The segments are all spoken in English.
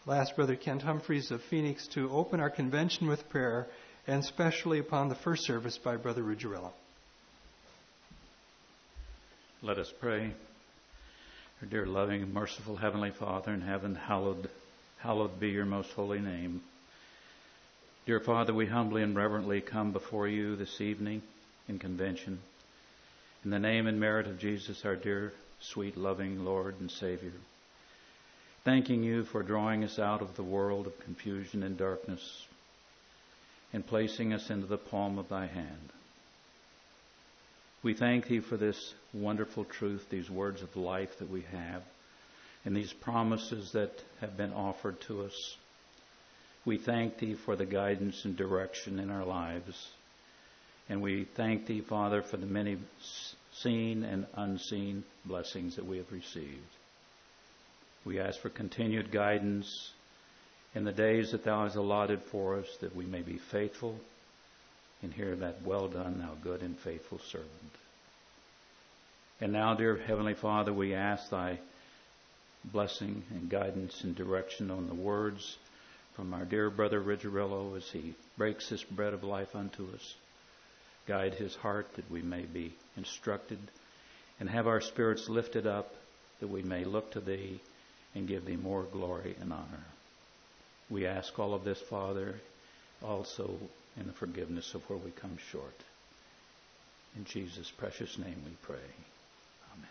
I'll ask Brother Kent Humphreys of Phoenix to open our convention with prayer, and especially upon the first service by Brother Ruggiero. Let us pray. Our dear, loving, and merciful Heavenly Father in heaven, hallowed be your most holy name. Dear Father, we humbly and reverently come before you this evening in convention. In the name and merit of Jesus, our dear, sweet, loving Lord and Savior. Thanking you for drawing us out of the world of confusion and darkness and placing us into the palm of thy hand. We thank thee for this wonderful truth, these words of life that we have, and these promises that have been offered to us. We thank thee for the guidance and direction in our lives. And we thank thee, Father, for the many seen and unseen blessings that we have received. We ask for continued guidance in the days that thou hast allotted for us, that we may be faithful and hear that, well done, thou good and faithful servant. And now, dear Heavenly Father, we ask thy blessing and guidance and direction on the words from our dear Brother Ruggiero as he breaks this bread of life unto us. Guide his heart that we may be instructed and have our spirits lifted up, that we may look to thee and give thee more glory and honor. We ask all of this, Father, also in the forgiveness of where we come short. In Jesus' precious name we pray. Amen.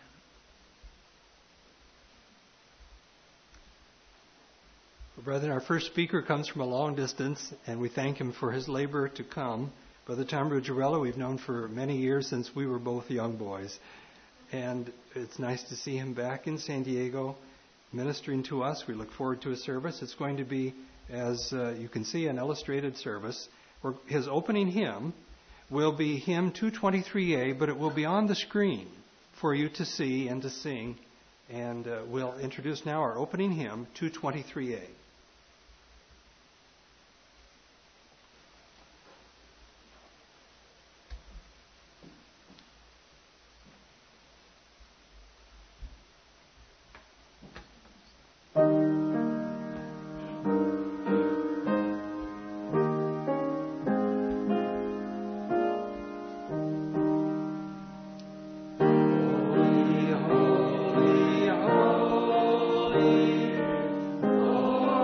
Well, brethren, our first speaker comes from a long distance, and we thank him for his labor to come. Brother Tom Ruggiero, we've known for many years since we were both young boys. And it's nice to see him back in San Diego ministering to us. We look forward to his service. It's going to be, as you can see, an illustrated service. His opening hymn will be hymn 223A, but it will be on the screen for you to see and to sing. And we'll introduce now our opening hymn, 223A. Holy, holy, holy,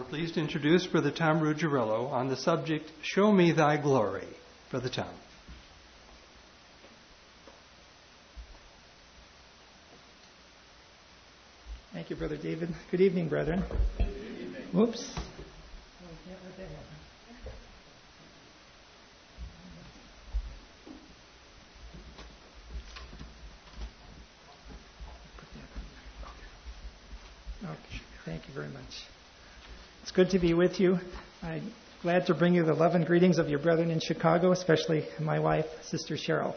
we're pleased to introduce Brother Tom Ruggiero on the subject, Show Me Thy Glory. Brother Tom. Thank you, Brother David. Good evening, brethren. Good evening. Whoops. Okay, thank you very much. It's good to be with you. I'm glad to bring you the love and greetings of your brethren in Chicago, especially my wife, Sister Cheryl.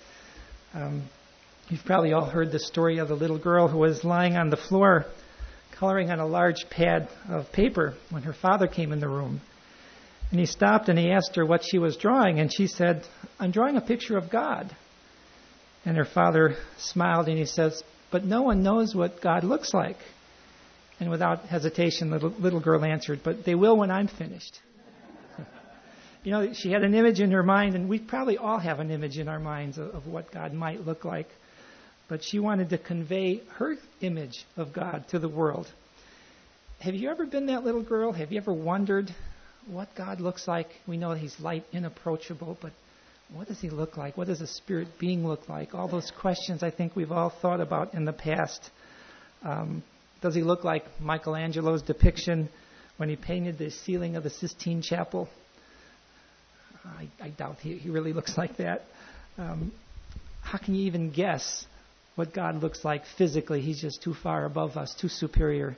You've probably all heard the story of the little girl who was lying on the floor coloring on a large pad of paper when her father came in the room. And he stopped and he asked her what she was drawing, and she said, "I'm drawing a picture of God." And her father smiled and he says, "But no one knows what God looks like." And without hesitation, the little girl answered, "But they will when I'm finished." You know, she had an image in her mind, and we probably all have an image in our minds of what God might look like. But she wanted to convey her image of God to the world. Have you ever been that little girl? Have you ever wondered what God looks like? We know He's light, inapproachable, but what does He look like? What does a spirit being look like? All those questions I think we've all thought about in the past. Does He look like Michelangelo's depiction when he painted the ceiling of the Sistine Chapel? I doubt he really looks like that. How can you even guess what God looks like physically? He's just too far above us, too superior.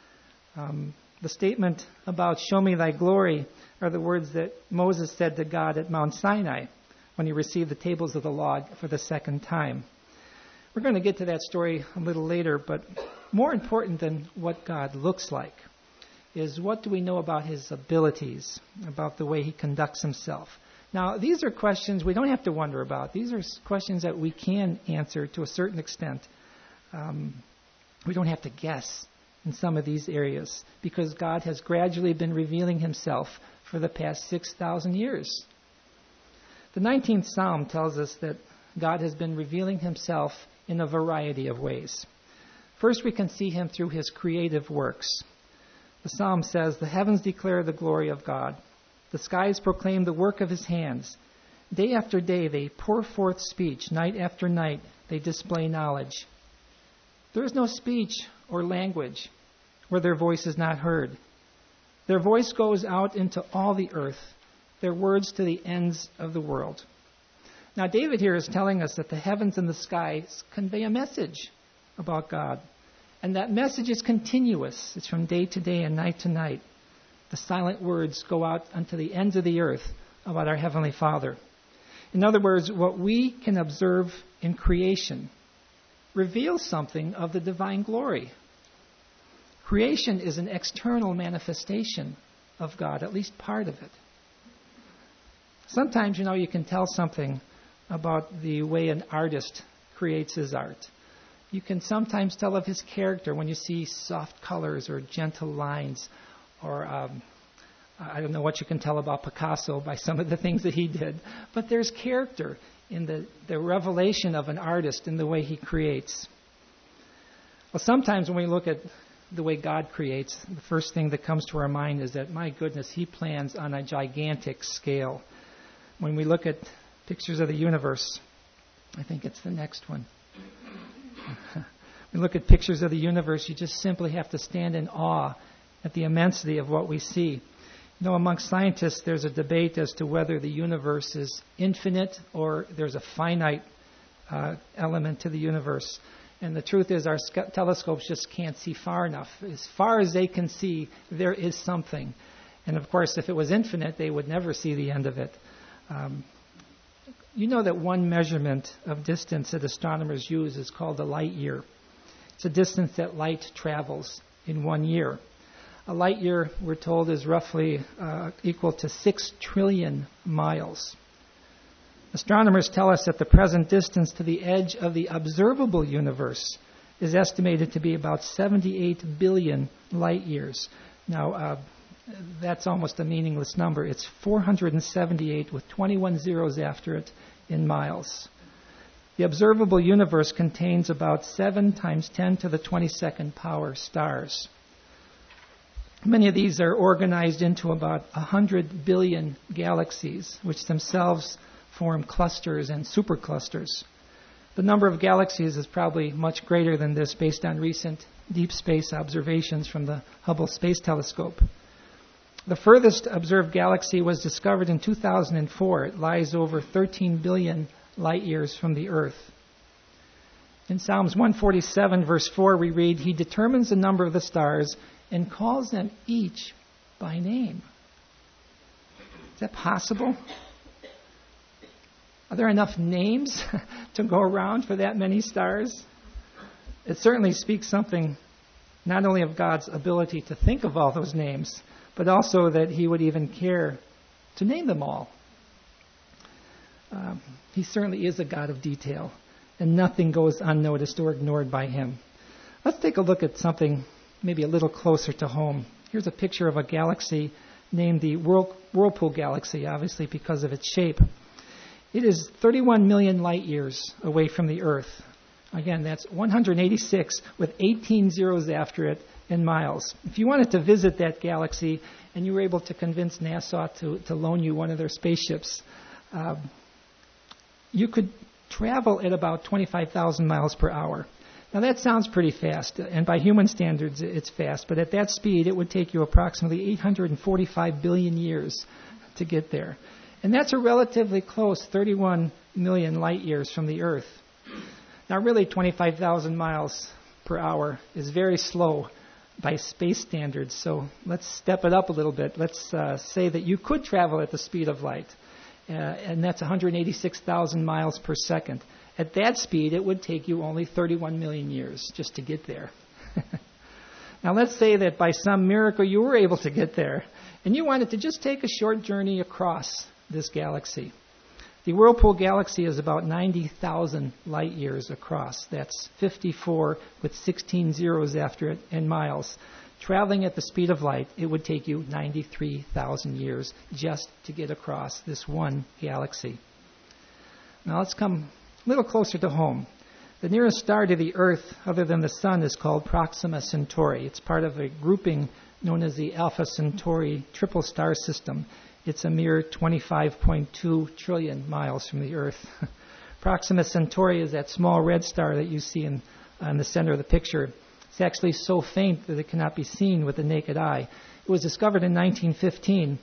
The statement about "Show me thy glory" are the words that Moses said to God at Mount Sinai when he received the tables of the law for the second time. We're going to get to that story a little later, but more important than what God looks like is what do we know about His abilities, about the way He conducts Himself. Now, these are questions we don't have to wonder about. These are questions that we can answer to a certain extent. We don't have to guess in some of these areas because God has gradually been revealing Himself for the past 6,000 years. The 19th Psalm tells us that God has been revealing Himself in a variety of ways. First, we can see Him through His creative works. The Psalm says, "The heavens declare the glory of God. The skies proclaim the work of His hands. Day after day they pour forth speech. Night after night they display knowledge. There is no speech or language where their voice is not heard. Their voice goes out into all the earth, their words to the ends of the world." Now, David here is telling us that the heavens and the skies convey a message about God. And that message is continuous. It's from day to day and night to night. The silent words go out unto the ends of the earth about our Heavenly Father. In other words, what we can observe in creation reveals something of the divine glory. Creation is an external manifestation of God, at least part of it. Sometimes, you can tell something about the way an artist creates his art. You can sometimes tell of his character when you see soft colors or gentle lines, or I don't know what you can tell about Picasso by some of the things that he did. But there's character in the revelation of an artist in the way he creates. Well, sometimes when we look at the way God creates, the first thing that comes to our mind is that, my goodness, He plans on a gigantic scale. When we look at pictures of the universe, I think it's the next one. We look at pictures of the universe, you just simply have to stand in awe at the immensity of what we see. Amongst scientists, there's a debate as to whether the universe is infinite or there's a finite element to the universe. And the truth is our telescopes just can't see far enough. As far as they can see, there is something. And of course, if it was infinite, they would never see the end of it. You know that one measurement of distance that astronomers use is called a light year. It's a distance that light travels in 1 year. A light year, we're told, is roughly equal to 6 trillion miles. Astronomers tell us that the present distance to the edge of the observable universe is estimated to be about 78 billion light years. Now, that's almost a meaningless number. It's 478 with 21 zeros after it in miles. The observable universe contains about 7 times 10 to the 22nd power stars. Many of these are organized into about 100 billion galaxies, which themselves form clusters and superclusters. The number of galaxies is probably much greater than this based on recent deep space observations from the Hubble Space Telescope. The furthest observed galaxy was discovered in 2004. It lies over 13 billion light years from the Earth. In Psalms 147, verse 4, we read, "He determines the number of the stars and calls them each by name." Is that possible? Are there enough names to go around for that many stars? It certainly speaks something not only of God's ability to think of all those names, but also that He would even care to name them all. He certainly is a God of detail, and nothing goes unnoticed or ignored by Him. Let's take a look at something maybe a little closer to home. Here's a picture of a galaxy named the Whirlpool Galaxy, obviously because of its shape. It is 31 million light years away from the Earth. Again, that's 186 with 18 zeros after it in miles. If you wanted to visit that galaxy and you were able to convince NASA to loan you one of their spaceships, you could travel at about 25,000 miles per hour. Now that sounds pretty fast, and by human standards it's fast, but at that speed it would take you approximately 845 billion years to get there. And that's a relatively close 31 million light years from the Earth. Now really 25,000 miles per hour is very slow by space standards, so let's step it up a little bit. Let's say that you could travel at the speed of light, and that's 186,000 miles per second. At that speed, it would take you only 31 million years just to get there. Now, let's say that by some miracle you were able to get there, and you wanted to just take a short journey across this galaxy. The Whirlpool Galaxy is about 90,000 light years across. That's 54 with 16 zeros after it in miles. Traveling at the speed of light, it would take you 93,000 years just to get across this one galaxy. Now, let's come a little closer to home. The nearest star to the Earth, other than the Sun, is called Proxima Centauri. It's part of a grouping known as the Alpha Centauri triple star system. It's a mere 25.2 trillion miles from the Earth. Proxima Centauri is that small red star that you see in the center of the picture. It's actually so faint that it cannot be seen with the naked eye. It was discovered in 1915.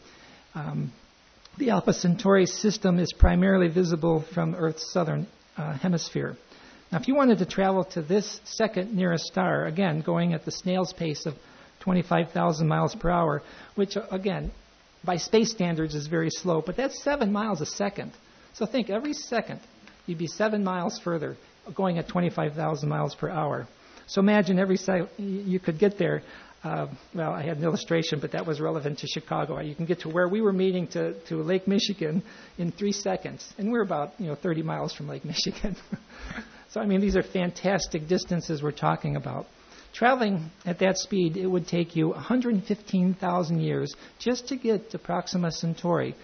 The Alpha Centauri system is primarily visible from Earth's southern hemisphere. Now, if you wanted to travel to this second nearest star, again, going at the snail's pace of 25,000 miles per hour, which, again, by space standards is very slow, but that's 7 miles a second. So think, every second you'd be 7 miles further going at 25,000 miles per hour. So imagine every second you could get there. Well, I had an illustration, but that was relevant to Chicago. You can get to where we were meeting to Lake Michigan in 3 seconds, and we're about 30 miles from Lake Michigan. So, I mean, these are fantastic distances we're talking about. Traveling at that speed, it would take you 115,000 years just to get to Proxima Centauri,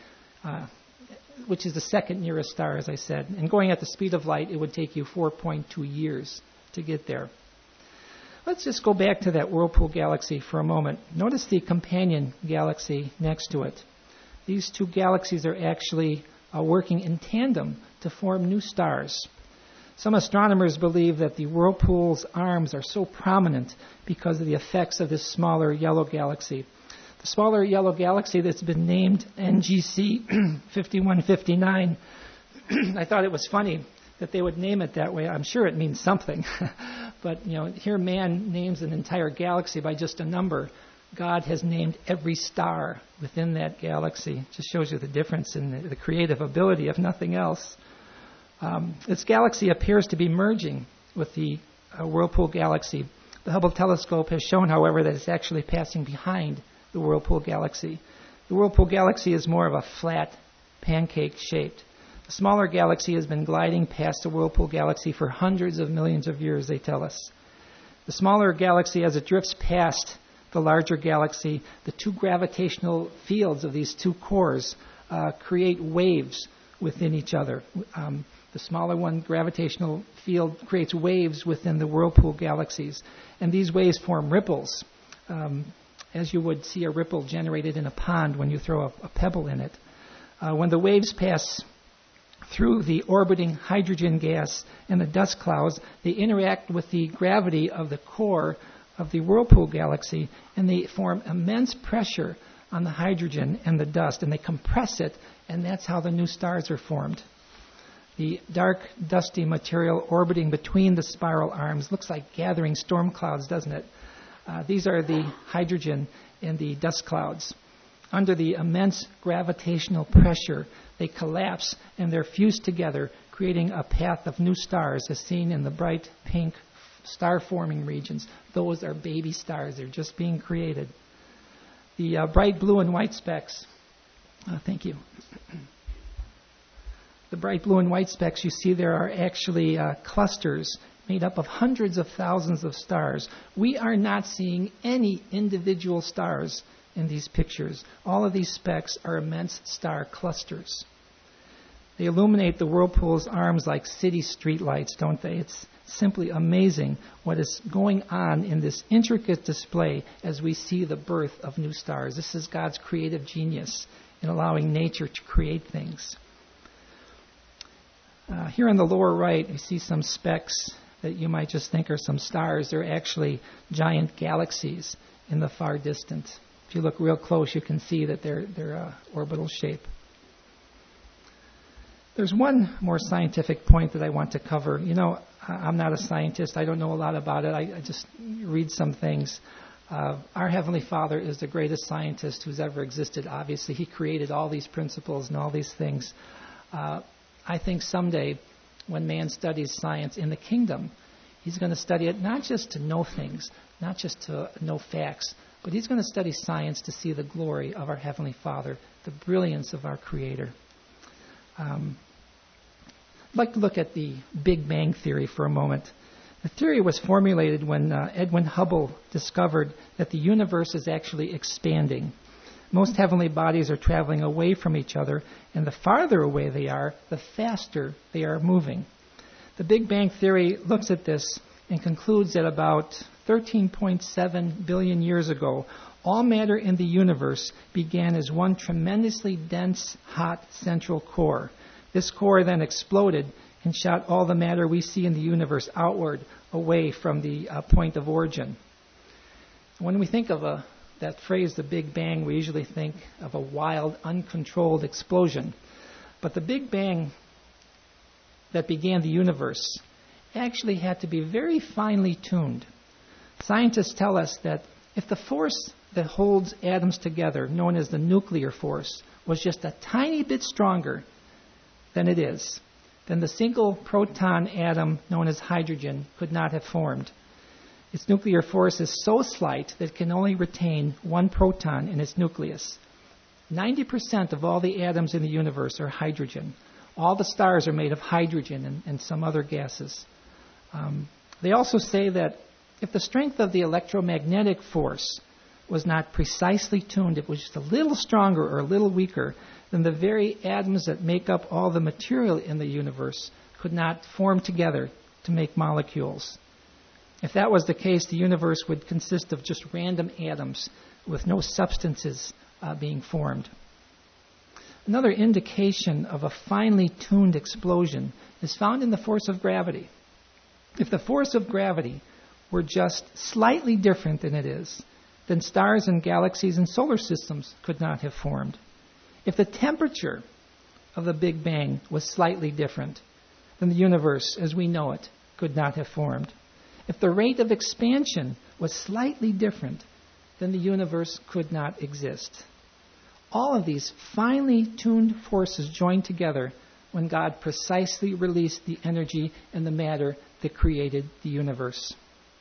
which is the second nearest star, as I said. And going at the speed of light, it would take you 4.2 years to get there. Let's just go back to that Whirlpool Galaxy for a moment. Notice the companion galaxy next to it. These two galaxies are actually working in tandem to form new stars. Some astronomers believe that the Whirlpool's arms are so prominent because of the effects of this smaller yellow galaxy. The smaller yellow galaxy that's been named NGC 5159, I thought it was funny that they would name it that way. I'm sure it means something. But, here man names an entire galaxy by just a number. God has named every star within that galaxy. It just shows you the difference in the creative ability, if nothing else. This galaxy appears to be merging with the Whirlpool Galaxy. The Hubble telescope has shown, however, that it's actually passing behind the Whirlpool Galaxy. The Whirlpool Galaxy is more of a flat, pancake-shaped. The smaller galaxy has been gliding past the Whirlpool Galaxy for hundreds of millions of years, they tell us. The smaller galaxy, as it drifts past the larger galaxy, the two gravitational fields of these two cores create waves within each other. The smaller one, gravitational field, creates waves within the Whirlpool galaxies, and these waves form ripples. as you would see a ripple generated in a pond when you throw a pebble in it. When the waves pass through the orbiting hydrogen gas and the dust clouds, they interact with the gravity of the core of the whirlpool galaxy, and they form immense pressure on the hydrogen and the dust, and they compress it, and that's how the new stars are formed. The dark, dusty material orbiting between the spiral arms looks like gathering storm clouds, doesn't it? These are the hydrogen and the dust clouds. Under the immense gravitational pressure, they collapse and they're fused together, creating a path of new stars as seen in the bright pink star-forming regions. Those are baby stars. They're just being created. The bright blue and white specks, thank you. The bright blue and white specks you see there are actually clusters made up of hundreds of thousands of stars. We are not seeing any individual stars in these pictures. All of these specks are immense star clusters. They illuminate the whirlpool's arms like city streetlights, don't they? It's simply amazing what is going on in this intricate display as we see the birth of new stars. This is God's creative genius in allowing nature to create things. Here on the lower right, you see some specks that you might just think are some stars. They're actually giant galaxies in the far distance. If you look real close, you can see that they're orbital shape. There's one more scientific point that I want to cover. You know, I'm not a scientist. I don't know a lot about it. I just read some things. Our Heavenly Father is the greatest scientist who's ever existed. Obviously, He created all these principles and all these things. I think someday when man studies science in the kingdom, he's going to study it not just to know things, not just to know facts, but he's going to study science to see the glory of our Heavenly Father, the brilliance of our Creator. I'd like to look at the Big Bang Theory for a moment. The theory was formulated when Edwin Hubble discovered that the universe is actually expanding. Most heavenly bodies are traveling away from each other, and the farther away they are, the faster they are moving. The Big Bang Theory looks at this and concludes that about 13.7 billion years ago, all matter in the universe began as one tremendously dense, hot central core. This core then exploded and shot all the matter we see in the universe outward, away from the point of origin. When we think of that phrase, the Big Bang, we usually think of a wild, uncontrolled explosion. But the Big Bang that began the universe actually had to be very finely tuned. Scientists tell us that if the force that holds atoms together, known as the nuclear force, was just a tiny bit stronger than it is, then the single proton atom known as hydrogen could not have formed. Its nuclear force is so slight that it can only retain one proton in its nucleus. 90% of all the atoms in the universe are hydrogen. All the stars are made of hydrogen and some other gases. They also say that if the strength of the electromagnetic force was not precisely tuned, it was just a little stronger or a little weaker, then the very atoms that make up all the material in the universe could not form together to make molecules. If that was the case, the universe would consist of just random atoms with no substances being formed. Another indication of a finely tuned explosion is found in the force of gravity. If the force of gravity were just slightly different than it is, then stars and galaxies and solar systems could not have formed. If the temperature of the Big Bang was slightly different, then the universe as we know it could not have formed. If the rate of expansion was slightly different, then the universe could not exist. All of these finely tuned forces joined together when God precisely released the energy and the matter that created the universe.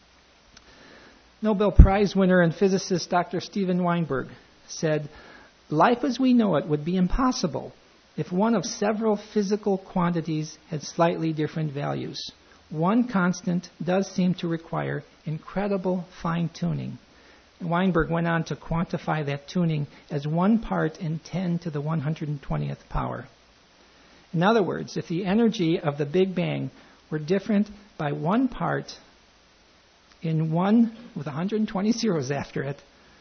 Nobel Prize winner and physicist Dr. Steven Weinberg said, "Life as we know it would be impossible if one of several physical quantities had slightly different values. One constant does seem to require incredible fine-tuning." Weinberg went on to quantify that tuning as 1 part in 10 to the 120th power. In other words, if the energy of the Big Bang were different by 1 part in 1 with 120 zeros after it,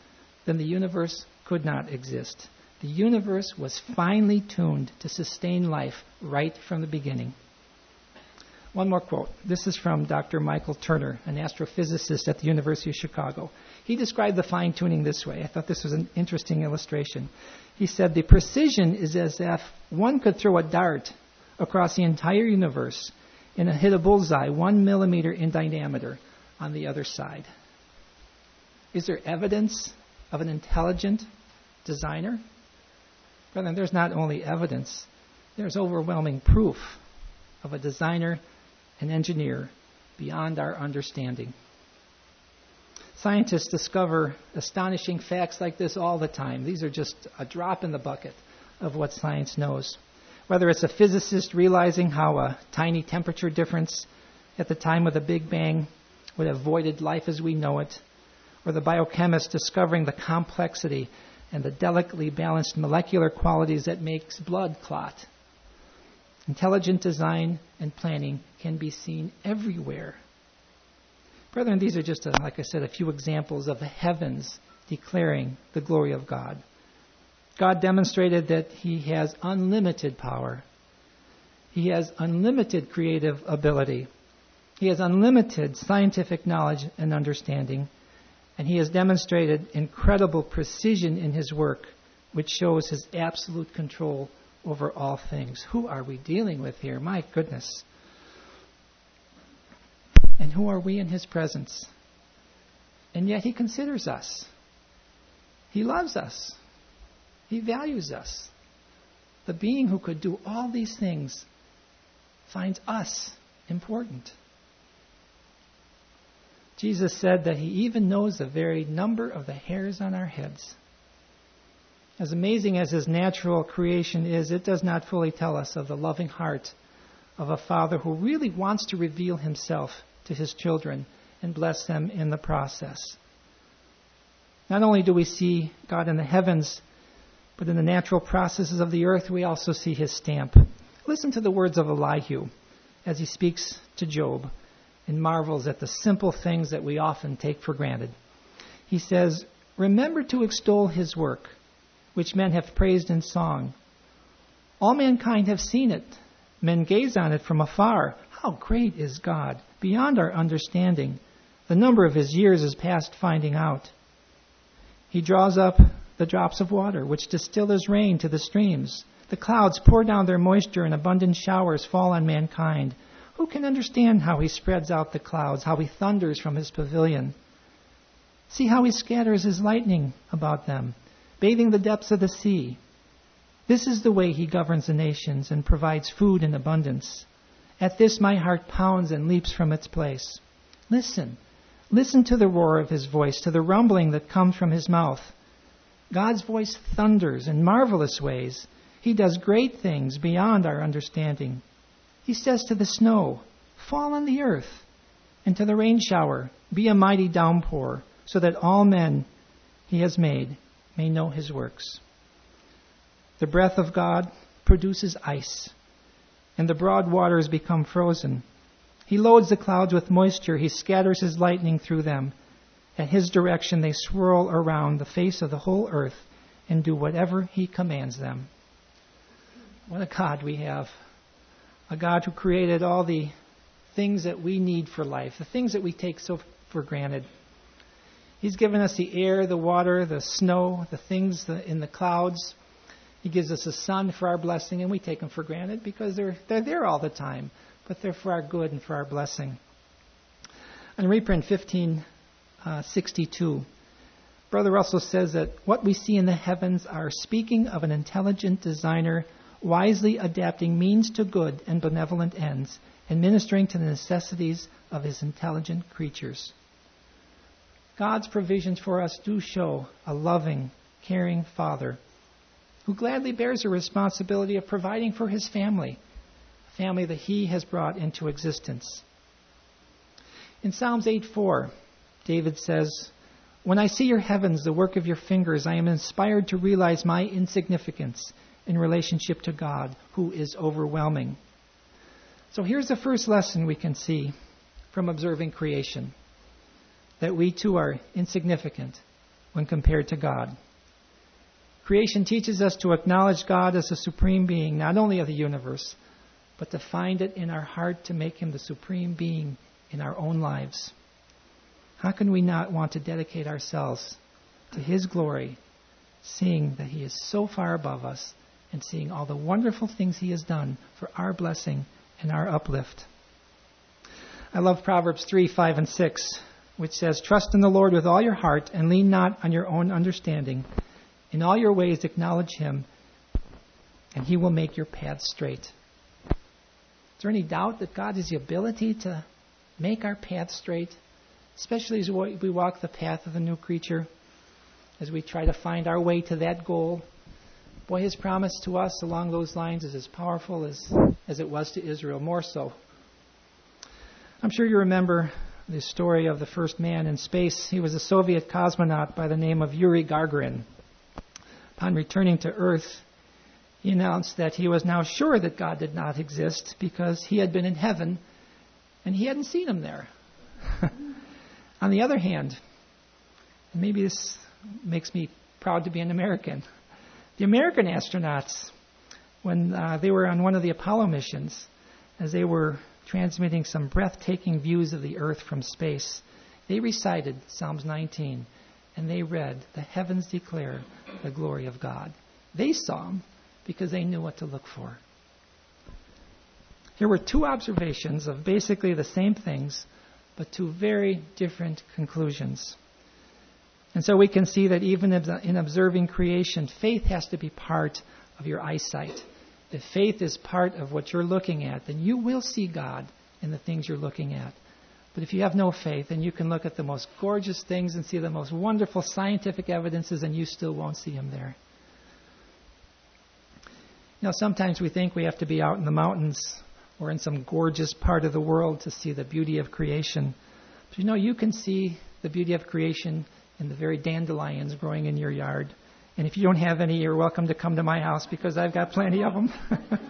then the universe could not exist. The universe was finely tuned to sustain life right from the beginning. One more quote. This is from Dr. Michael Turner, an astrophysicist at the University of Chicago. He described the fine-tuning this way. I thought this was an interesting illustration. He said, the precision is as if one could throw a dart across the entire universe and hit a bullseye 1 millimeter in diameter on the other side. Is there evidence of an intelligent designer? Brethren, there's not only evidence, there's overwhelming proof of a designer and engineer beyond our understanding. Scientists discover astonishing facts like this all the time. These are just a drop in the bucket of what science knows. Whether it's a physicist realizing how a tiny temperature difference at the time of the Big Bang would have voided life as we know it, or the biochemist discovering the complexity and the delicately balanced molecular qualities that makes blood clot. Intelligent design and planning can be seen everywhere. Brethren, these are just, like I said, a few examples of the heavens declaring the glory of God. God demonstrated that He has unlimited power. He has unlimited creative ability. He has unlimited scientific knowledge and understanding. And He has demonstrated incredible precision in His work, which shows His absolute control over all things. Who are we dealing with here? My goodness. And who are we in His presence? And yet He considers us. He loves us. He values us. The being who could do all these things finds us important. Jesus said that He even knows the very number of the hairs on our heads. As amazing as His natural creation is, it does not fully tell us of the loving heart of a Father who really wants to reveal Himself to His children and bless them in the process. Not only do we see God in the heavens, but in the natural processes of the earth, we also see His stamp. Listen to the words of Elihu as he speaks to Job and marvels at the simple things that we often take for granted. He says, "Remember to extol His work, which men have praised in song. All mankind have seen it. Men gaze on it from afar. How great is God, beyond our understanding. The number of His years is past finding out. He draws up the drops of water, which distill as rain to the streams. The clouds pour down their moisture, and abundant showers fall on mankind. Who can understand how He spreads out the clouds, how He thunders from His pavilion? See how He scatters His lightning about them, bathing the depths of the sea. This is the way He governs the nations and provides food in abundance. At this my heart pounds and leaps from its place. Listen to the roar of His voice, to the rumbling that comes from His mouth. God's voice thunders in marvelous ways. He does great things beyond our understanding. He says to the snow, 'Fall on the earth,' and to the rain shower, 'Be a mighty downpour,' so that all men He has made may know His works. The breath of God produces ice, and the broad waters become frozen. He loads the clouds with moisture. He scatters His lightning through them. At His direction they swirl around the face of the whole earth and do whatever He commands them." What a God we have. A God who created all the things that we need for life, the things that we take so for granted. He's given us the air, the water, the snow, the things in the clouds. He gives us the sun for our blessing, and we take them for granted because they're there all the time, but they're for our good and for our blessing. On reprint 1562, Brother Russell says that what we see in the heavens are speaking of an intelligent designer wisely adapting means to good and benevolent ends and ministering to the necessities of His intelligent creatures. God's provisions for us do show a loving, caring Father who gladly bears the responsibility of providing for His family, a family that He has brought into existence. In Psalms 8:4, David says, "When I see your heavens, the work of your fingers, I am inspired to realize my insignificance in relationship to God, who is overwhelming." So here's the first lesson we can see from observing creation, that we too are insignificant when compared to God. Creation teaches us to acknowledge God as the supreme being, not only of the universe, but to find it in our heart to make him the supreme being in our own lives. How can we not want to dedicate ourselves to his glory, seeing that he is so far above us and seeing all the wonderful things he has done for our blessing and our uplift? I love Proverbs 3, 5, and 6, which says, "Trust in the Lord with all your heart and lean not on your own understanding. In all your ways acknowledge him, and he will make your paths straight." Is there any doubt that God has the ability to make our paths straight, especially as we walk the path of the new creature, as we try to find our way to that goal? Boy, his promise to us along those lines is as powerful as it was to Israel, more so. I'm sure you remember the story of the first man in space. He was a Soviet cosmonaut by the name of Yuri Gagarin. Upon returning to Earth, he announced that he was now sure that God did not exist because he had been in heaven and he hadn't seen him there. On the other hand, and maybe this makes me proud to be an American, the American astronauts, when they were on one of the Apollo missions, as they were transmitting some breathtaking views of the Earth from space, they recited Psalms 19, and they read, "The heavens declare the glory of God." They saw him because they knew what to look for. Here were two observations of basically the same things, but two very different conclusions. And so we can see that even in observing creation, faith has to be part of your eyesight. If faith is part of what you're looking at, then you will see God in the things you're looking at. But if you have no faith, then you can look at the most gorgeous things and see the most wonderful scientific evidences, and you still won't see him there. You know, sometimes we think we have to be out in the mountains or in some gorgeous part of the world to see the beauty of creation. But you know, you can see the beauty of creation in the very dandelions growing in your yard. And if you don't have any, you're welcome to come to my house because I've got plenty of them.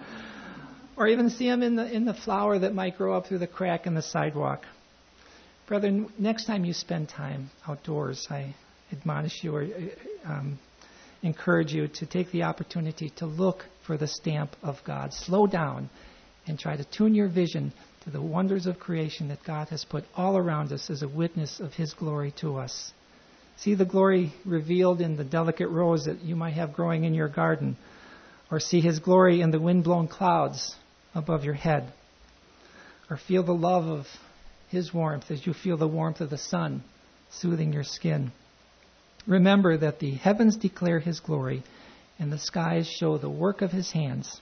Or even see them in the flower that might grow up through the crack in the sidewalk. Brethren, next time you spend time outdoors, I admonish you or encourage you to take the opportunity to look for the stamp of God. Slow down and try to tune your vision to the wonders of creation that God has put all around us as a witness of his glory to us. See the glory revealed in the delicate rose that you might have growing in your garden, or see his glory in the wind-blown clouds above your head, or feel the love of his warmth as you feel the warmth of the sun soothing your skin. Remember that the heavens declare his glory and the skies show the work of his hands.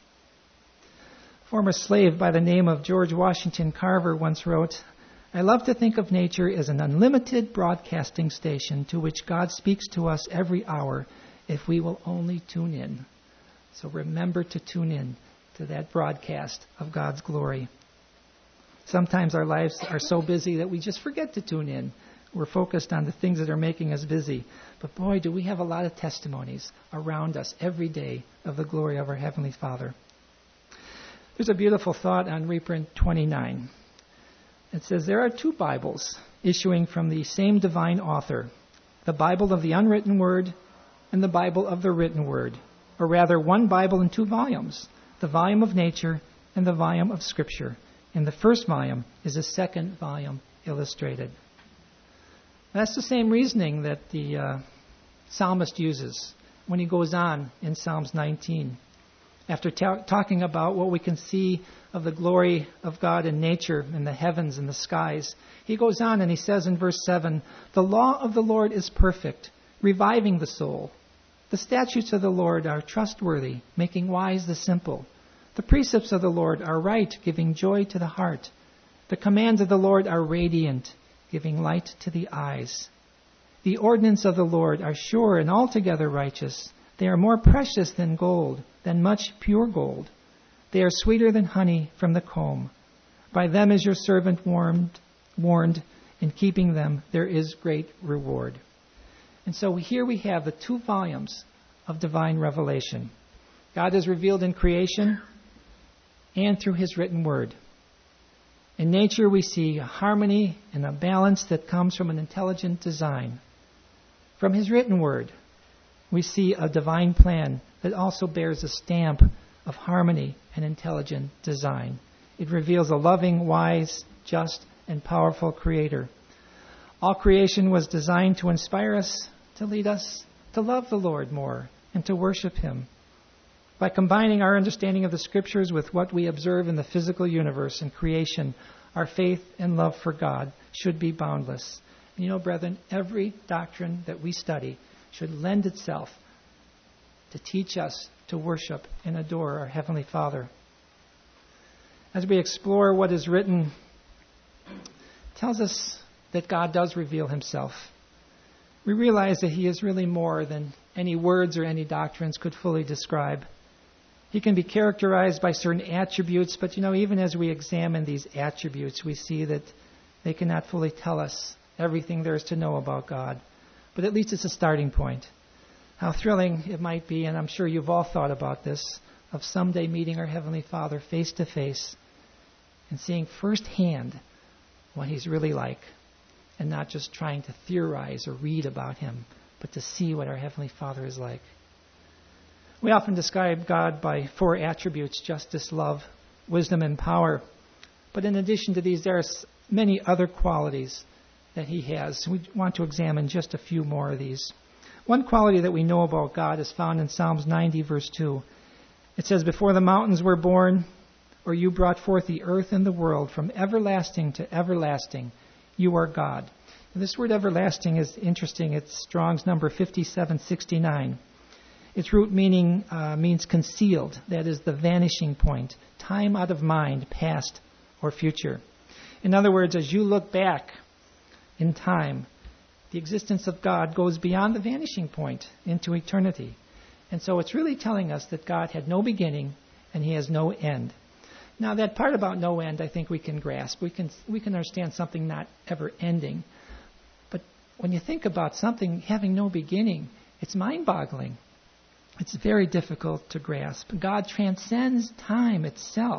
A former slave by the name of George Washington Carver once wrote, "I love to think of nature as an unlimited broadcasting station to which God speaks to us every hour if we will only tune in." So remember to tune in to that broadcast of God's glory. Sometimes our lives are so busy that we just forget to tune in. We're focused on the things that are making us busy. But boy, do we have a lot of testimonies around us every day of the glory of our Heavenly Father. There's a beautiful thought on reprint 29. It says, there are two Bibles issuing from the same divine author, the Bible of the unwritten word and the Bible of the written word, or rather one Bible in two volumes, the volume of nature and the volume of Scripture. And the first volume is the second volume illustrated. That's the same reasoning that the psalmist uses when he goes on in Psalms 19. After talking about what we can see of the glory of God in nature, in the heavens and the skies, he goes on and he says in verse 7, "The law of the Lord is perfect, reviving the soul. The statutes of the Lord are trustworthy, making wise the simple. The precepts of the Lord are right, giving joy to the heart. The commands of the Lord are radiant, giving light to the eyes. The ordinances of the Lord are sure and altogether righteous. They are more precious than gold, than much pure gold. They are sweeter than honey from the comb. By them is your servant warned. In keeping them there is great reward." And so here we have the two volumes of divine revelation. God is revealed in creation and through his written word. In nature we see a harmony and a balance that comes from an intelligent design. From his written word, we see a divine plan that also bears a stamp of harmony and intelligent design. It reveals a loving, wise, just, and powerful Creator. All creation was designed to inspire us, to lead us to love the Lord more, and to worship Him. By combining our understanding of the Scriptures with what we observe in the physical universe and creation, our faith and love for God should be boundless. And you know, brethren, every doctrine that we study should lend itself to teach us to worship and adore our Heavenly Father. As we explore what is written, it tells us that God does reveal Himself. We realize that He is really more than any words or any doctrines could fully describe. He can be characterized by certain attributes, but even as we examine these attributes, we see that they cannot fully tell us everything there is to know about God. But at least it's a starting point. How thrilling it might be, and I'm sure you've all thought about this, of someday meeting our Heavenly Father face to face and seeing firsthand what He's really like, and not just trying to theorize or read about Him, but to see what our Heavenly Father is like. We often describe God by 4 attributes: justice, love, wisdom, and power. But in addition to these, there are many other qualities that He has. We want to examine just a few more of these. One quality that we know about God is found in Psalms 90, verse 2. It says, "Before the mountains were born, or you brought forth the earth and the world, from everlasting to everlasting, you are God." And this word everlasting is interesting. It's Strong's number 5769. Its root meaning means concealed. That is the vanishing point, time out of mind, past or future. In other words, as you look back in time, the existence of God goes beyond the vanishing point into eternity. And so it's really telling us that God had no beginning and He has no end. Now that part about no end, I think we can grasp. We can understand something not ever ending. But when you think about something having no beginning, it's mind-boggling. It's very difficult to grasp. God transcends time itself.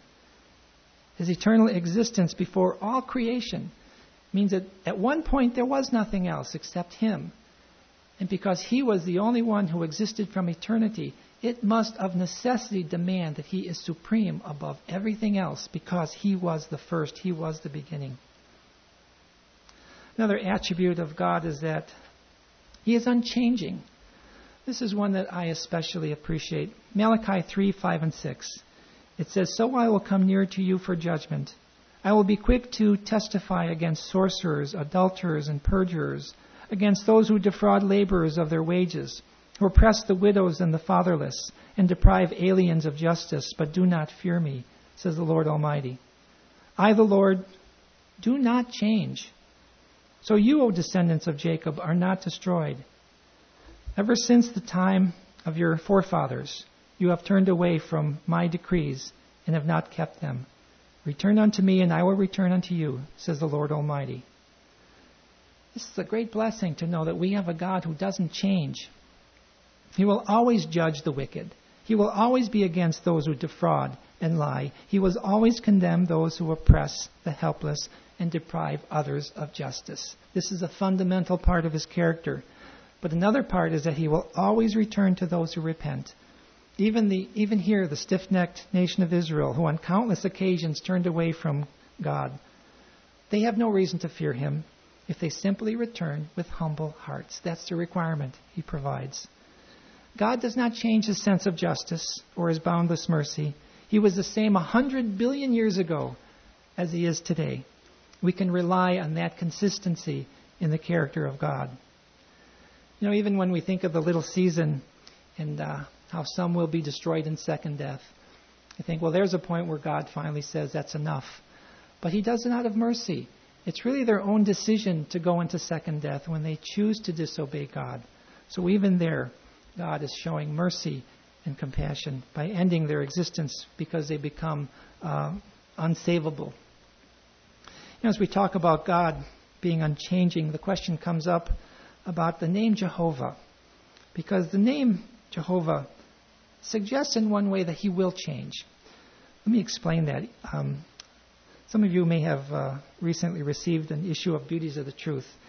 His eternal existence before all creation means that at one point there was nothing else except Him. And because He was the only one who existed from eternity, it must of necessity demand that He is supreme above everything else, because He was the first, He was the beginning. Another attribute of God is that He is unchanging. This is one that I especially appreciate. Malachi 3, 5, and 6. It says, "So I will come near to you for judgment. I will be quick to testify against sorcerers, adulterers, and perjurers, against those who defraud laborers of their wages, who oppress the widows and the fatherless, and deprive aliens of justice, but do not fear me, says the Lord Almighty. I, the Lord, do not change. So you, O descendants of Jacob, are not destroyed. Ever since the time of your forefathers, you have turned away from my decrees and have not kept them. Return unto me, and I will return unto you, says the Lord Almighty." This is a great blessing to know that we have a God who doesn't change. He will always judge the wicked. He will always be against those who defraud and lie. He will always condemn those who oppress the helpless and deprive others of justice. This is a fundamental part of His character. But another part is that He will always return to those who repent. Even here, the stiff-necked nation of Israel, who on countless occasions turned away from God, they have no reason to fear Him if they simply return with humble hearts. That's the requirement He provides. God does not change His sense of justice or His boundless mercy. He was the same 100 billion years ago as He is today. We can rely on that consistency in the character of God. Even when we think of the little season and how some will be destroyed in second death, I think, well, there's a point where God finally says that's enough. But He does it out of mercy. It's really their own decision to go into second death when they choose to disobey God. So even there, God is showing mercy and compassion by ending their existence because they become unsavable. As we talk about God being unchanging, the question comes up about the name Jehovah, because the name Jehovah suggests in one way that He will change. Let me explain that. Some of you may have recently received an issue of Beauties of the Truth,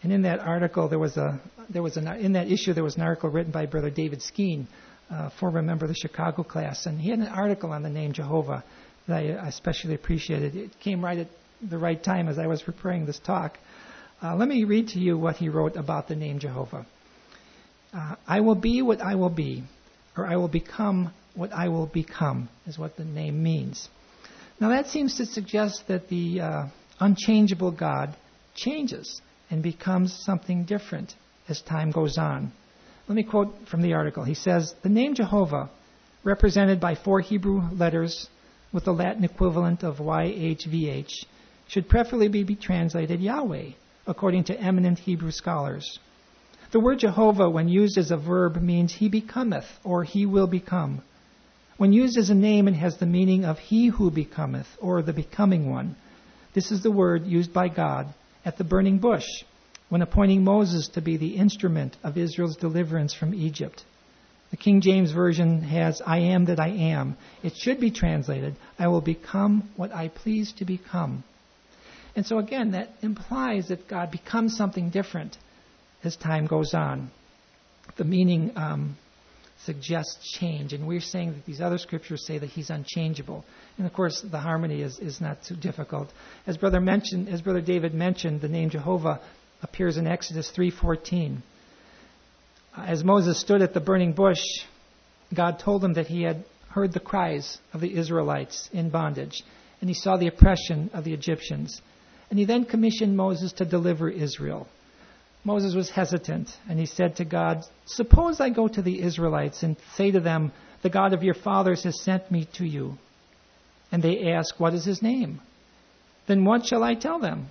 And in that article, there was an article written by Brother David Skeen, former member of the Chicago class, and he had an article on the name Jehovah that I especially appreciated. It came right at the right time as I was preparing this talk. Let me read to you what he wrote about the name Jehovah. I will be what I will be, or I will become what I will become, is what the name means. Now that seems to suggest that the unchangeable God changes and becomes something different as time goes on. Let me quote from the article. He says, the name Jehovah, represented by 4 Hebrew letters with the Latin equivalent of YHVH, should preferably be translated Yahweh, according to eminent Hebrew scholars. The word Jehovah, when used as a verb, means he becometh, or he will become. When used as a name, it has the meaning of he who becometh, or the becoming one. This is the word used by God at the burning bush, when appointing Moses to be the instrument of Israel's deliverance from Egypt. The King James Version has, I am that I am. It should be translated, I will become what I please to become. And so again, that implies that God becomes something different as time goes on. The meaning suggests change, and we're saying that these other scriptures say that he's unchangeable. And of course, the harmony is not too difficult. As Brother David mentioned, the name Jehovah appears in Exodus 3:14. As Moses stood at the burning bush, God told him that he had heard the cries of the Israelites in bondage, and he saw the oppression of the Egyptians. And he then commissioned Moses to deliver Israel. Moses was hesitant, and he said to God, suppose I go to the Israelites and say to them, the God of your fathers has sent me to you. And they ask, what is his name? Then what shall I tell them?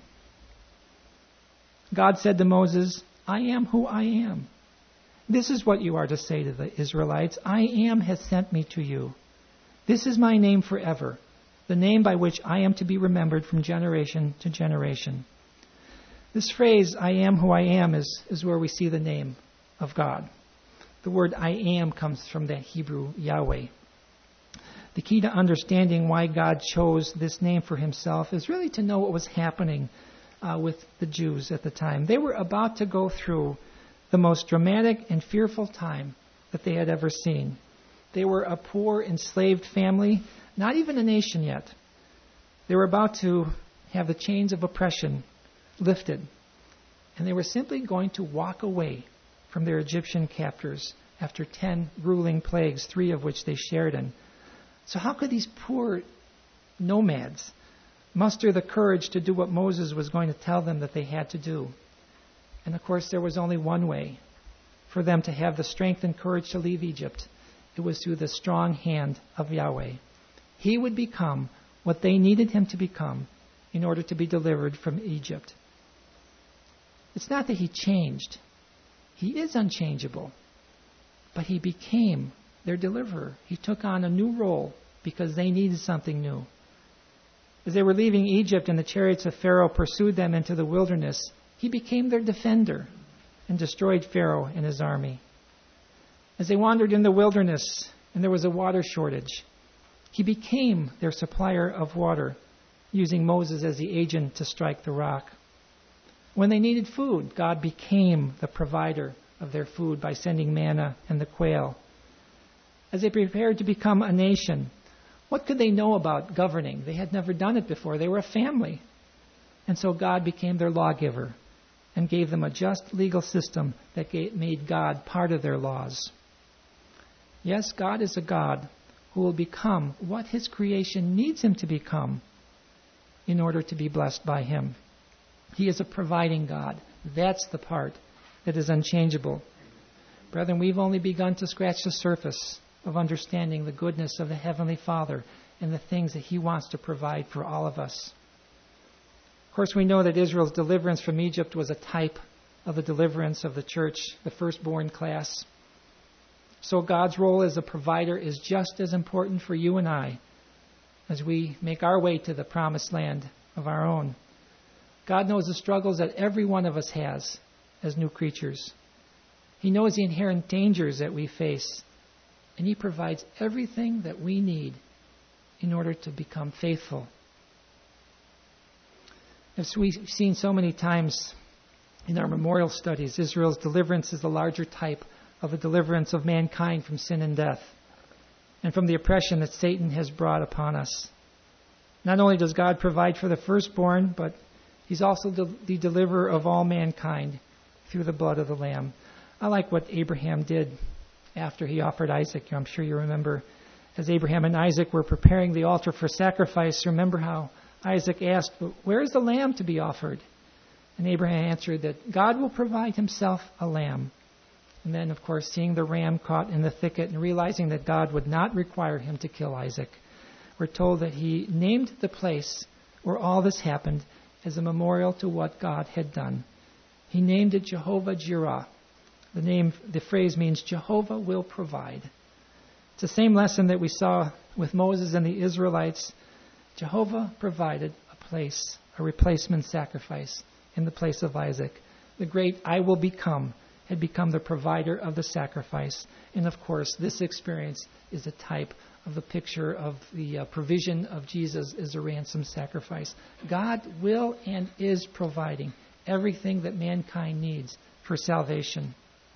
God said to Moses, I am who I am. This is what you are to say to the Israelites, I am has sent me to you. This is my name forever, the name by which I am to be remembered from generation to generation. This phrase, I am who I am, is where we see the name of God. The word I am comes from that Hebrew Yahweh. The key to understanding why God chose this name for himself is really to know what was happening with the Jews at the time. They were about to go through the most dramatic and fearful time that they had ever seen. They were a poor, enslaved family, not even a nation yet. They were about to have the chains of oppression lifted, and they were simply going to walk away from their Egyptian captors after 10 ruling plagues, 3 of which they shared in. So how could these poor nomads muster the courage to do what Moses was going to tell them that they had to do? And of course, there was only one way for them to have the strength and courage to leave Egypt. It was through the strong hand of Yahweh. He would become what they needed him to become in order to be delivered from Egypt. It's not that he changed. He is unchangeable. But he became their deliverer. He took on a new role because they needed something new. As they were leaving Egypt and the chariots of Pharaoh pursued them into the wilderness, he became their defender and destroyed Pharaoh and his army. As they wandered in the wilderness and there was a water shortage, he became their supplier of water, using Moses as the agent to strike the rock. When they needed food, God became the provider of their food by sending manna and the quail. As they prepared to become a nation, what could they know about governing? They had never done it before. They were a family. And so God became their lawgiver and gave them a just legal system that made God part of their laws. Yes, God is a God who will become what his creation needs him to become in order to be blessed by him. He is a providing God. That's the part that is unchangeable. Brethren, we've only begun to scratch the surface of understanding the goodness of the Heavenly Father and the things that he wants to provide for all of us. Of course, we know that Israel's deliverance from Egypt was a type of the deliverance of the church, the firstborn class. So God's role as a provider is just as important for you and I as we make our way to the promised land of our own. God knows the struggles that every one of us has as new creatures. He knows the inherent dangers that we face, and he provides everything that we need in order to become faithful. As we've seen so many times in our memorial studies, Israel's deliverance is the larger type of a deliverance of mankind from sin and death, and from the oppression that Satan has brought upon us. Not only does God provide for the firstborn, but He's also the deliverer of all mankind through the blood of the Lamb. I like what Abraham did after he offered Isaac. I'm sure you remember, as Abraham and Isaac were preparing the altar for sacrifice, remember how Isaac asked, "Where is the lamb to be offered?" And Abraham answered that God will provide Himself a lamb. And then, of course, seeing the ram caught in the thicket and realizing that God would not require him to kill Isaac, we're told that he named the place where all this happened as a memorial to what God had done. He named it Jehovah Jireh. The phrase means Jehovah will provide. It's the same lesson that we saw with Moses and the Israelites. Jehovah provided a place, a replacement sacrifice in the place of Isaac. The great I will become had become the provider of the sacrifice. And of course, this experience is a type of the picture of the provision of Jesus as a ransom sacrifice. God will and is providing everything that mankind needs for salvation.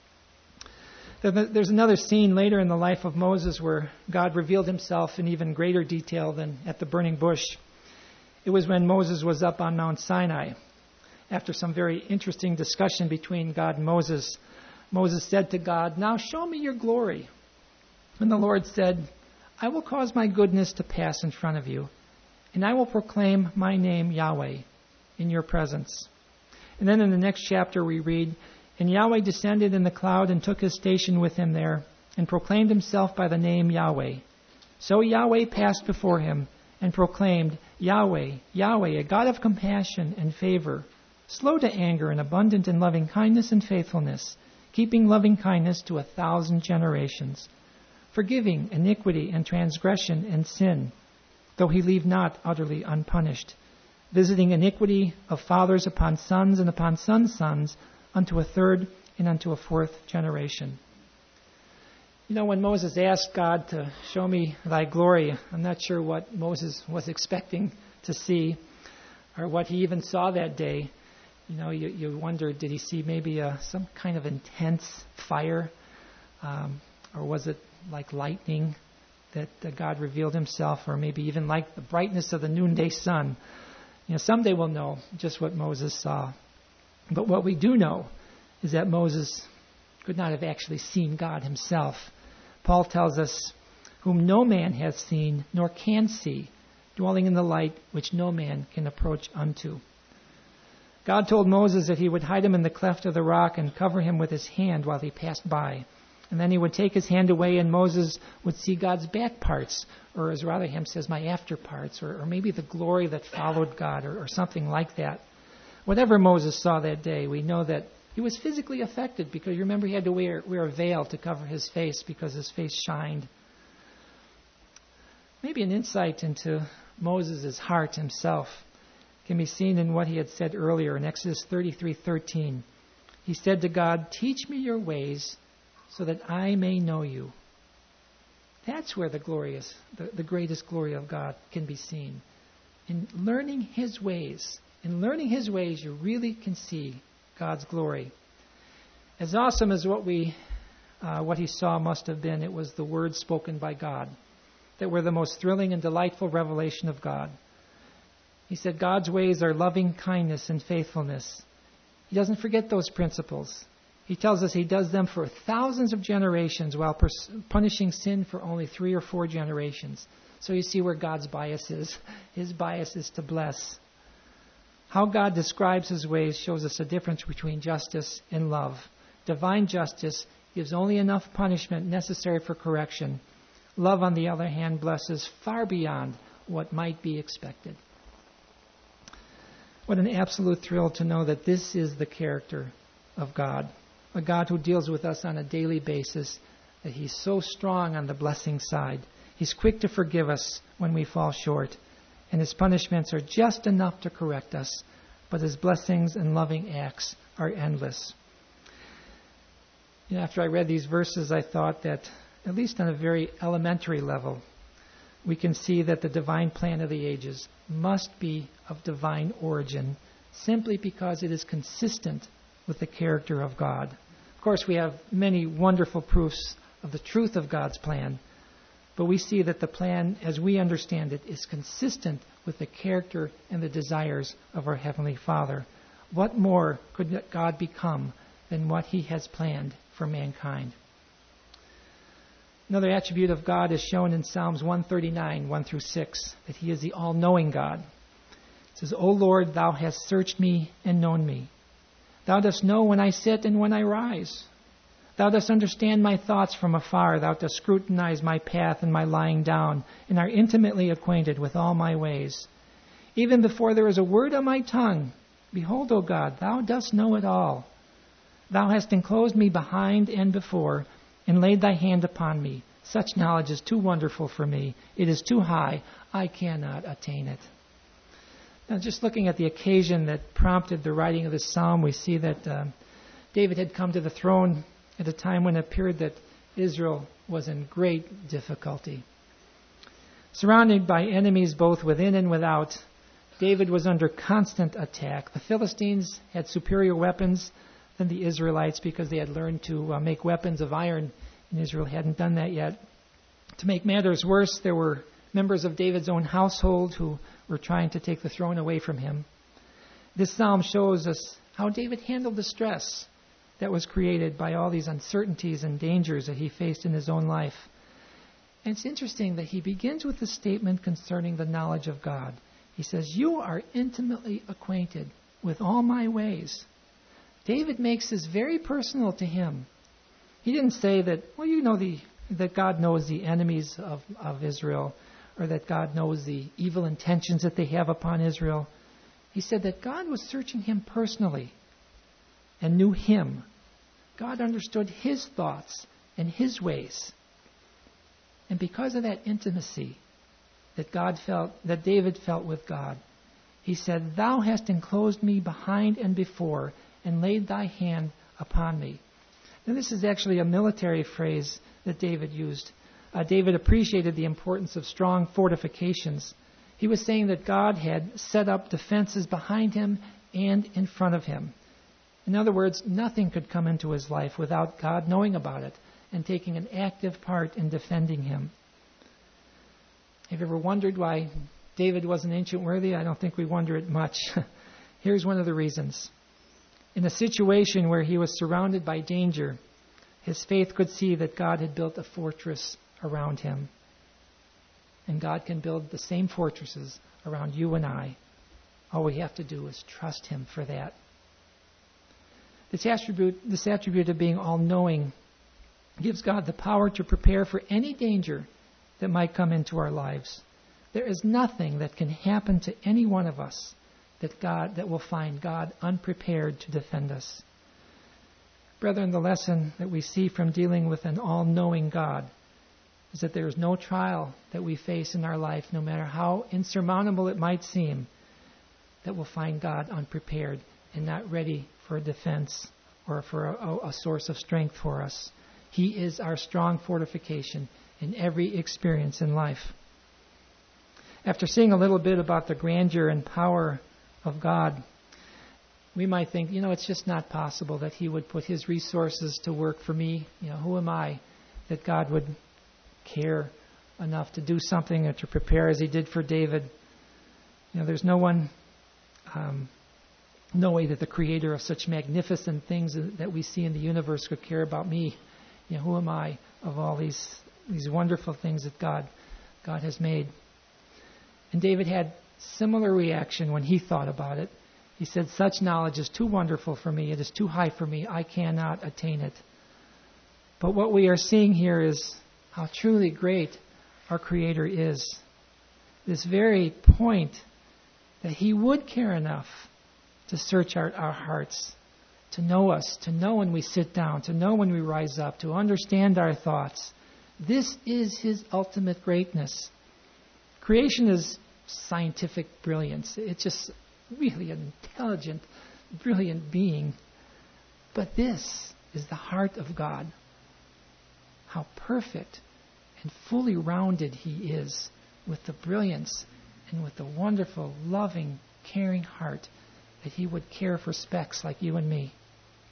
There's another scene later in the life of Moses where God revealed Himself in even greater detail than at the burning bush. It was when Moses was up on Mount Sinai. After some very interesting discussion between God and Moses, Moses said to God, "Now show me your glory." And the Lord said, "I will cause my goodness to pass in front of you, and I will proclaim my name Yahweh in your presence." And then in the next chapter we read, "And Yahweh descended in the cloud and took His station with Him there, and proclaimed Himself by the name Yahweh. So Yahweh passed before Him and proclaimed, 'Yahweh, Yahweh, a God of compassion and favor, slow to anger and abundant in loving kindness and faithfulness, keeping loving kindness to 1,000 generations, forgiving iniquity and transgression and sin, though He leave not utterly unpunished, visiting iniquity of fathers upon sons and upon sons' sons, unto a third and unto a fourth generation.'" You know, when Moses asked God to show me Thy glory, I'm not sure what Moses was expecting to see or what he even saw that day. You know, you wonder, did he see maybe some kind of intense fire? Or was it like lightning that God revealed Himself? Or maybe even like the brightness of the noonday sun? You know, someday we'll know just what Moses saw. But what we do know is that Moses could not have actually seen God Himself. Paul tells us, "Whom no man hath seen, nor can see, dwelling in the light which no man can approach unto." God told Moses that He would hide him in the cleft of the rock and cover him with His hand while he passed by. And then He would take His hand away and Moses would see God's back parts, or as Rotherham says, my after parts, or maybe the glory that followed God, or something like that. Whatever Moses saw that day, we know that he was physically affected because you remember he had to wear a veil to cover his face because his face shined. Maybe an insight into Moses' heart himself can be seen in what he had said earlier in Exodus 33:13. He said to God, "Teach me your ways so that I may know you." That's where the greatest glory of God can be seen. In learning His ways. In learning His ways, you really can see God's glory. As awesome as what he saw must have been, it was the words spoken by God that were the most thrilling and delightful revelation of God. He said God's ways are loving kindness and faithfulness. He doesn't forget those principles. He tells us He does them for thousands of generations while punishing sin for only 3 or 4 generations. So you see where God's bias is. His bias is to bless. How God describes His ways shows us a difference between justice and love. Divine justice gives only enough punishment necessary for correction. Love, on the other hand, blesses far beyond what might be expected. What an absolute thrill to know that this is the character of God. A God who deals with us on a daily basis, that He's so strong on the blessing side. He's quick to forgive us when we fall short. And His punishments are just enough to correct us, but His blessings and loving acts are endless. You know, after I read these verses, I thought that, at least on a very elementary level, we can see that the divine plan of the ages must be of divine origin, simply because it is consistent with the character of God. Of course, we have many wonderful proofs of the truth of God's plan, but we see that the plan, as we understand it, is consistent with the character and the desires of our Heavenly Father. What more could God become than what He has planned for mankind? Another attribute of God is shown in Psalms 139, 1 through 6, that He is the all-knowing God. It says, O Lord, Thou hast searched me and known me. Thou dost know when I sit and when I rise. Thou dost understand my thoughts from afar. Thou dost scrutinize my path and my lying down, and art intimately acquainted with all my ways. Even before there is a word on my tongue, behold, O God, Thou dost know it all. Thou hast enclosed me behind and before, and laid Thy hand upon me. Such knowledge is too wonderful for me. It is too high. I cannot attain it. Now, just looking at the occasion that prompted the writing of this psalm, we see that David had come to the throne at a time when it appeared that Israel was in great difficulty. Surrounded by enemies both within and without, David was under constant attack. The Philistines had superior weapons than the Israelites because they had learned to make weapons of iron, and Israel hadn't done that yet. To make matters worse, there were members of David's own household who were trying to take the throne away from him. This psalm shows us how David handled the stress that was created by all these uncertainties and dangers that he faced in his own life. And it's interesting that he begins with a statement concerning the knowledge of God. He says, You are intimately acquainted with all my ways. David makes this very personal to him. He didn't say that, well, you know that God knows the enemies of Israel, or that God knows the evil intentions that they have upon Israel. He said that God was searching him personally and knew him. God understood his thoughts and his ways. And because of that intimacy that David felt with God, he said, Thou hast enclosed me behind and before, and laid Thy hand upon me. Now, this is actually a military phrase that David used. David appreciated the importance of strong fortifications. He was saying that God had set up defenses behind him and in front of him. In other words, nothing could come into his life without God knowing about it and taking an active part in defending him. Have you ever wondered why David wasn't ancient worthy? I don't think we wonder it much. Here's one of the reasons. In a situation where he was surrounded by danger, his faith could see that God had built a fortress around him. And God can build the same fortresses around you and I. All we have to do is trust Him for that. This attribute of being all-knowing gives God the power to prepare for any danger that might come into our lives. There is nothing that can happen to any one of us that will find God unprepared to defend us. Brethren, the lesson that we see from dealing with an all-knowing God is that there is no trial that we face in our life, no matter how insurmountable it might seem, that will find God unprepared and not ready for a defense or for a source of strength for us. He is our strong fortification in every experience in life. After seeing a little bit about the grandeur and power of God, we might think, it's just not possible that He would put His resources to work for me. Who am I that God would care enough to do something or to prepare as He did for David? There's no one, no way that the Creator of such magnificent things that we see in the universe could care about me. Who am I of all these wonderful things that God has made? And David had similar reaction when he thought about it. He said, Such knowledge is too wonderful for me. It is too high for me. I cannot attain it. But what we are seeing here is how truly great our Creator is. This very point that He would care enough to search our hearts, to know us, to know when we sit down, to know when we rise up, to understand our thoughts. This is His ultimate greatness. Creation is scientific brilliance. It's just really an intelligent, brilliant being. But this is the heart of God. How perfect and fully rounded He is, with the brilliance and with the wonderful, loving, caring heart that He would care for specks like you and me.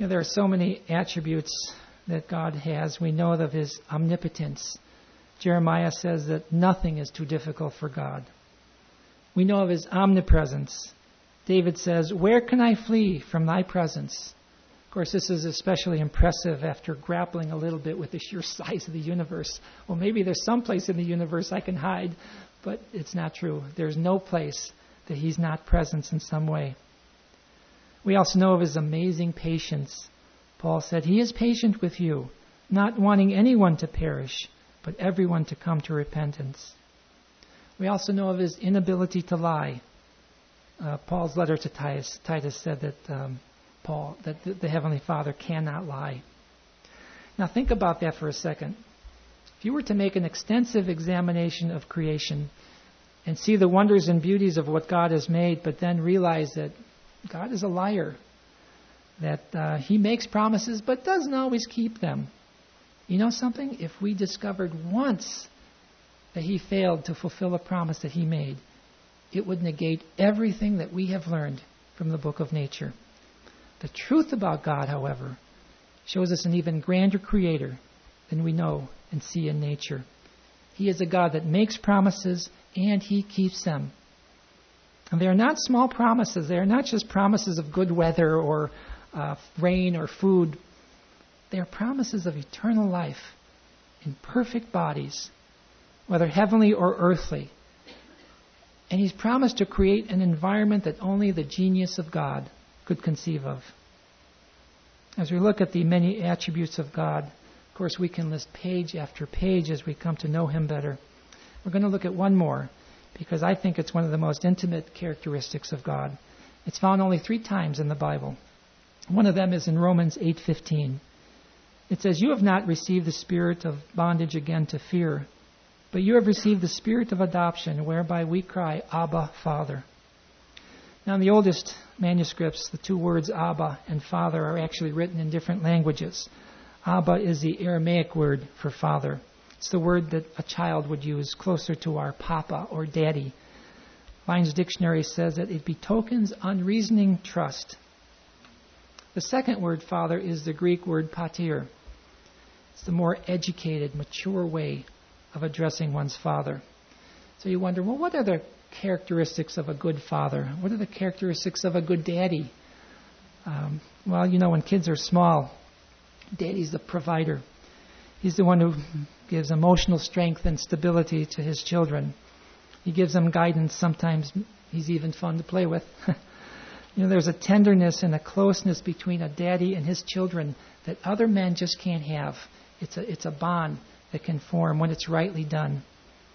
There are so many attributes that God has. We know of His omnipotence. Jeremiah says that nothing is too difficult for God. We know of His omnipresence. David says, "Where can I flee from thy presence?" Of course, this is especially impressive after grappling a little bit with the sheer size of the universe. Well, maybe there's some place in the universe I can hide, but it's not true. There's no place that He's not present in some way. We also know of His amazing patience. Paul said, "He is patient with you, not wanting anyone to perish, but everyone to come to repentance." We also know of His inability to lie. Paul's letter to Titus said that the Heavenly Father cannot lie. Now think about that for a second. If you were to make an extensive examination of creation and see the wonders and beauties of what God has made, but then realize that God is a liar, that He makes promises but doesn't always keep them. You know something? If we discovered once that He failed to fulfill a promise that He made, it would negate everything that we have learned from the book of nature. The truth about God, however, shows us an even grander Creator than we know and see in nature. He is a God that makes promises and He keeps them. And they are not small promises. They are not just promises of good weather or rain or food. They are promises of eternal life in perfect bodies, whether heavenly or earthly. And He's promised to create an environment that only the genius of God could conceive of. As we look at the many attributes of God, of course we can list page after page as we come to know Him better. We're going to look at one more because I think it's one of the most intimate characteristics of God. It's found only 3 times in the Bible. One of them is in Romans 8:15. It says, "You have not received the spirit of bondage again to fear, but you have received the spirit of adoption, whereby we cry, Abba, Father." Now, in the oldest manuscripts, the 2 words Abba and Father are actually written in different languages. Abba is the Aramaic word for father. It's the word that a child would use, closer to our papa or daddy. Vine's dictionary says that it betokens unreasoning trust. The second word, father, is the Greek word pater. It's the more educated, mature way of addressing one's father. So you wonder, well, what are the characteristics of a good father? What are the characteristics of a good daddy? Well, when kids are small, daddy's the provider. He's the one who gives emotional strength and stability to his children. He gives them guidance. Sometimes he's even fun to play with. There's a tenderness and a closeness between a daddy and his children that other men just can't have. It's a bond that can form when it's rightly done.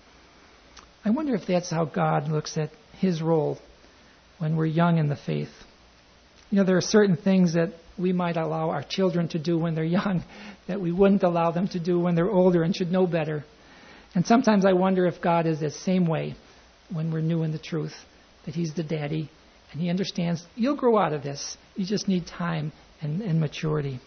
I wonder if that's how God looks at His role when we're young in the faith. There are certain things that we might allow our children to do when they're young that we wouldn't allow them to do when they're older and should know better. And sometimes I wonder if God is the same way when we're new in the truth, that He's the daddy and He understands you'll grow out of this. You just need time and maturity.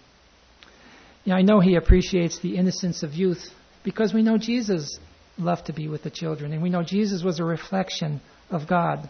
I know He appreciates the innocence of youth because we know Jesus loved to be with the children, and we know Jesus was a reflection of God.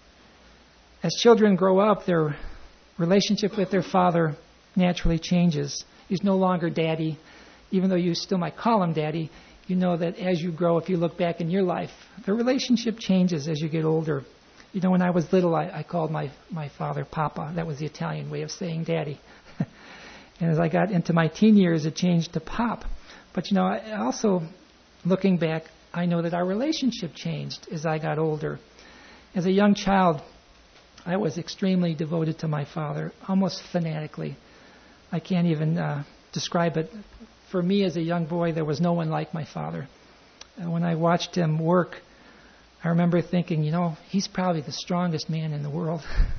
As children grow up, their relationship with their father naturally changes. He's no longer daddy. Even though you still might call him daddy, you know that as you grow, if you look back in your life, the relationship changes as you get older. When I was little, I called my father Papa. That was the Italian way of saying daddy. And as I got into my teen years, it changed to Pop. But I also, looking back, I know that our relationship changed as I got older. As a young child, I was extremely devoted to my father, almost fanatically. I can't even describe it. For me as a young boy, there was no one like my father. And when I watched him work, I remember thinking, he's probably the strongest man in the world.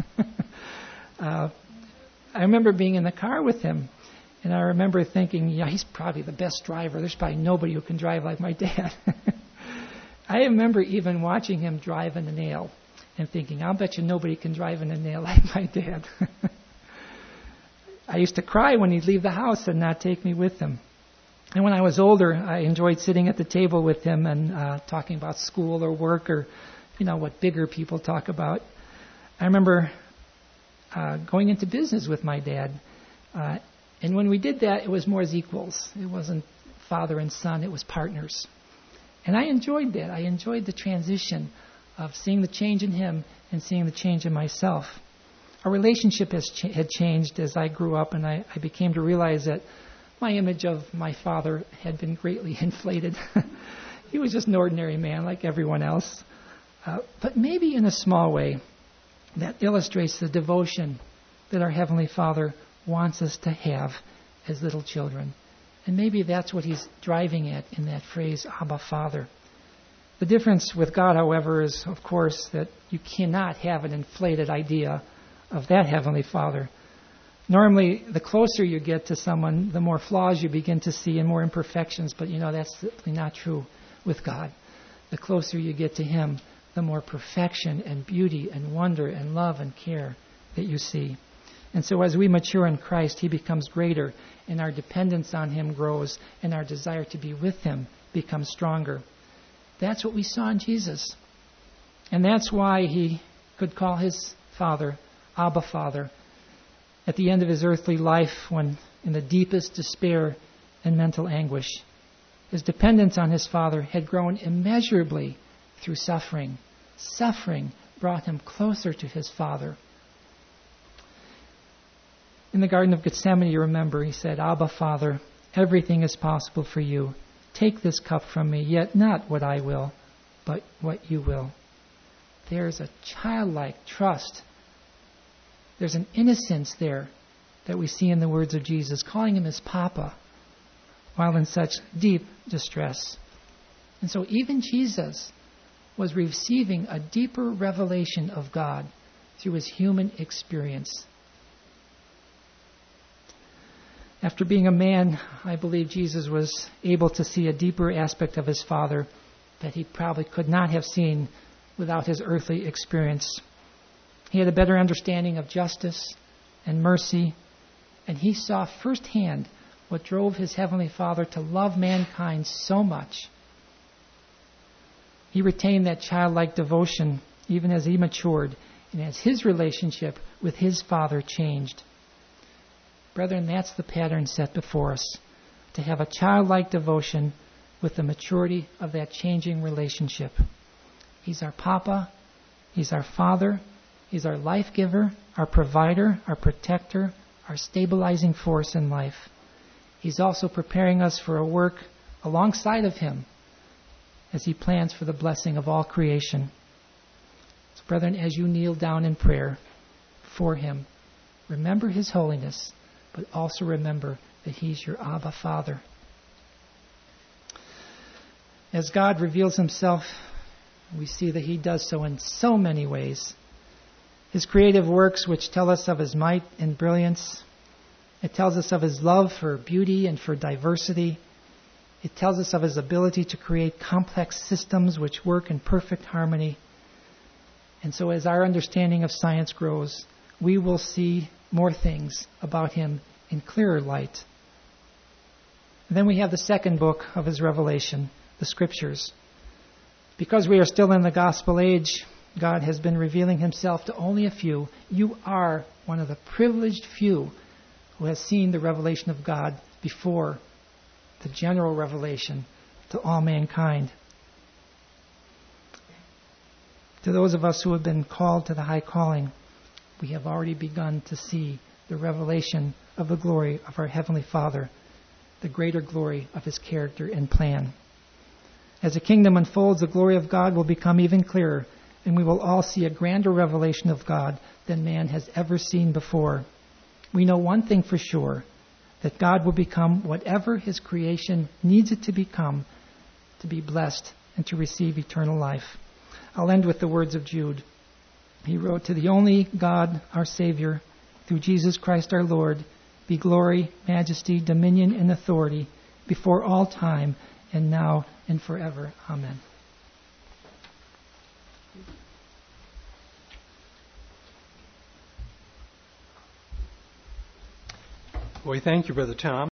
I remember being in the car with him, and I remember thinking, he's probably the best driver. There's probably nobody who can drive like my dad. I remember even watching him drive in a nail and thinking, I'll bet you nobody can drive in a nail like my dad. I used to cry when he'd leave the house and not take me with him. And when I was older, I enjoyed sitting at the table with him and talking about school or work or, what bigger people talk about. I remember going into business with my dad. And when we did that, it was more as equals. It wasn't father and son, it was partners. And I enjoyed that. I enjoyed the transition of seeing the change in him and seeing the change in myself. Our relationship had changed as I grew up, and I became to realize that my image of my father had been greatly inflated. He was just an ordinary man like everyone else. But maybe in a small way, that illustrates the devotion that our Heavenly Father wants us to have as little children. And maybe that's what he's driving at in that phrase, Abba, Father. The difference with God, however, is, of course, that you cannot have an inflated idea of that Heavenly Father. Normally, the closer you get to someone, the more flaws you begin to see and more imperfections, but that's simply not true with God. The closer you get to him, the more perfection and beauty and wonder and love and care that you see. And so as we mature in Christ, he becomes greater, and our dependence on him grows, and our desire to be with him becomes stronger. That's what we saw in Jesus. And that's why he could call his Father, Abba, Father, at the end of his earthly life, when in the deepest despair and mental anguish. His dependence on his Father had grown immeasurably through suffering. Suffering brought him closer to his Father. In the Garden of Gethsemane, you remember, he said, Abba, Father, everything is possible for you. Take this cup from me, yet not what I will, but what you will. There's a childlike trust. There's an innocence there that we see in the words of Jesus, calling him his Papa, while in such deep distress. And so even Jesus was receiving a deeper revelation of God through his human experience. After being a man, I believe Jesus was able to see a deeper aspect of his Father that he probably could not have seen without his earthly experience. He had a better understanding of justice and mercy, and he saw firsthand what drove his Heavenly Father to love mankind so much. He retained that childlike devotion even as he matured and as his relationship with his Father changed. Brethren, that's the pattern set before us, to have a childlike devotion with the maturity of that changing relationship. He's our Papa, he's our Father, he's our life giver, our provider, our protector, our stabilizing force in life. He's also preparing us for a work alongside of him as he plans for the blessing of all creation. So, brethren, as you kneel down in prayer for him, remember his holiness, but also remember that he's your Abba Father. As God reveals himself, we see that he does so in so many ways. His creative works, which tell us of his might and brilliance. It tells us of his love for beauty and for diversity. It tells us of his ability to create complex systems which work in perfect harmony. And so as our understanding of science grows, we will see more things about him in clearer light. And then we have the second book of his revelation, the Scriptures. Because we are still in the gospel age, God has been revealing himself to only a few. You are one of the privileged few who has seen the revelation of God before the general revelation to all mankind. To those of us who have been called to the high calling, we have already begun to see the revelation of the glory of our Heavenly Father, the greater glory of his character and plan. As the kingdom unfolds, the glory of God will become even clearer, and we will all see a grander revelation of God than man has ever seen before. We know one thing for sure, that God will become whatever his creation needs it to become to be blessed and to receive eternal life. I'll end with the words of Jude. He wrote, "To the only God, our Savior, through Jesus Christ our Lord, be glory, majesty, dominion, and authority before all time, and now and forever. Amen." We thank you, Brother Tom.